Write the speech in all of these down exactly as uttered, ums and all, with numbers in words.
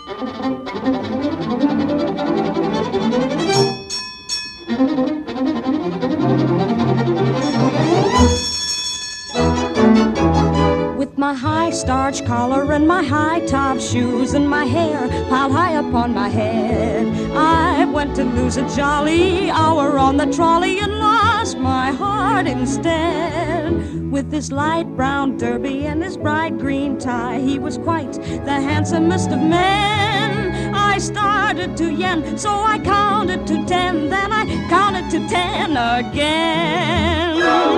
With my high starch collar and my high top shoes and my hair piled high upon my head, I went to lose a jolly hour on the trolley and lost my heart instead. With his light brown derby and his bright green tie, he was quite the handsomest of men. I started to yen, so I counted to ten, then I counted to ten again.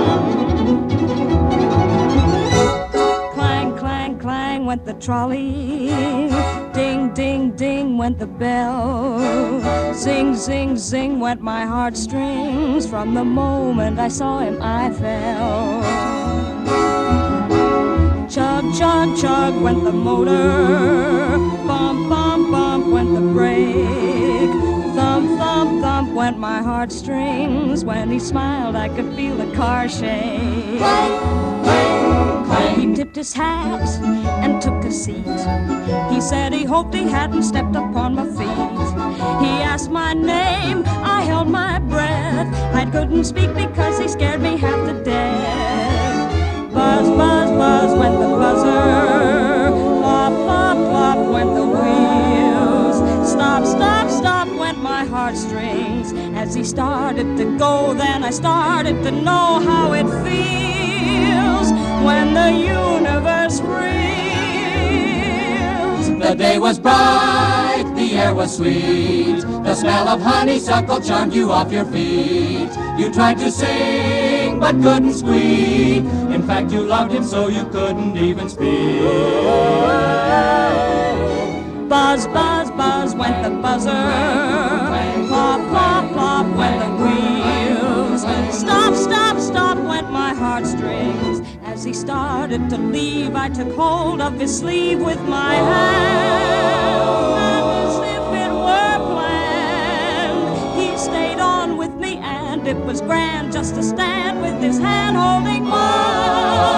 Clang, clang, clang went the trolley. Ding, ding, ding went the bell. Zing, zing, zing went my heartstrings. From the moment I saw him, I fell. Chug, chug, chug went the motor. Bump, bump, bump went the brake. Thump, thump, thump went my heartstrings. When he smiled, I could feel the car shake. He tipped his hat and took a seat. He said he hoped he hadn't stepped upon my feet. He asked my name, I held my breath. I couldn't speak because he scared me half to death. Buzz, buzz, buzz went the buzzer. Plop, plop, plop went the wheels. Stop, stop, stop went my heartstrings. As he started to go, then I started to know how it feels when the universe reels. The day was bright, the air was sweet. The smell of honeysuckle charmed you off your feet. You tried to sing, but couldn't squeak. In fact, you loved him so you couldn't even speak. Buzz, buzz, buzz went the buzzer. Plop, plop, plop went the wheels. Stop, stop, stop went my heartstrings. As he started to leave, I took hold of his sleeve with my hand. And as if it were planned, he stayed on with me, and it was grand just to stand with his hand holding mine.